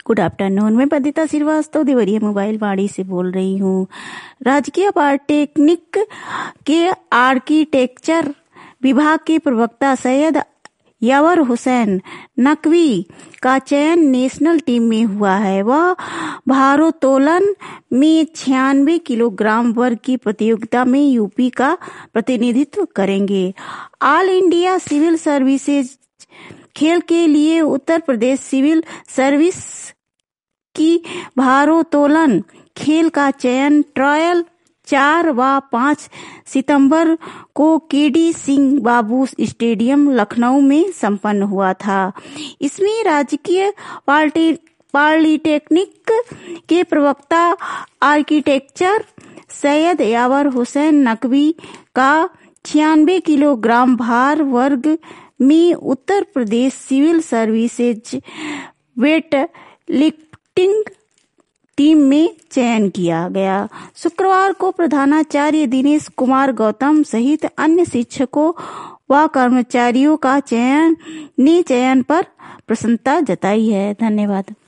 Good afternoon. मैं Bandita Srivastava Deoria mobile वाड़ी से बोल रही हूँ। राजकीय पॉलिटेक्निक के आर्किटेक्चर विभाग के प्रवक्ता सैयद यावर हुसैन नकवी का चयन नेशनल टीम में हुआ है। वह भारोत्तोलन में 96 किलोग्राम वर्ग की प्रतियोगिता में यूपी का प्रतिनिधित्व करेंगे। ऑल इंडिया सिविल सर्विसेज खेल के लिए उत्तर प्रदेश सिविल सर्विस की भारोत्तोलन खेल का चयन ट्रायल 4 व 5 सितंबर को केडी सिंह बाबू स्टेडियम लखनऊ में संपन्न हुआ था। इसमें राजकीय पॉलिटेक्निक के प्रवक्ता आर्किटेक्चर सैयद यावर हुसैन नकवी का 96 किलोग्राम भार वर्ग में Uttar Pradesh civil services weight lifting team में चयन किया गया। शुक्रवार को प्रधानाचार्य दिनेश कुमार गौतम सहित अन्य शिक्षकों व कर्मचारियों का चयन पर प्रसन्नता जताई है। धन्यवाद।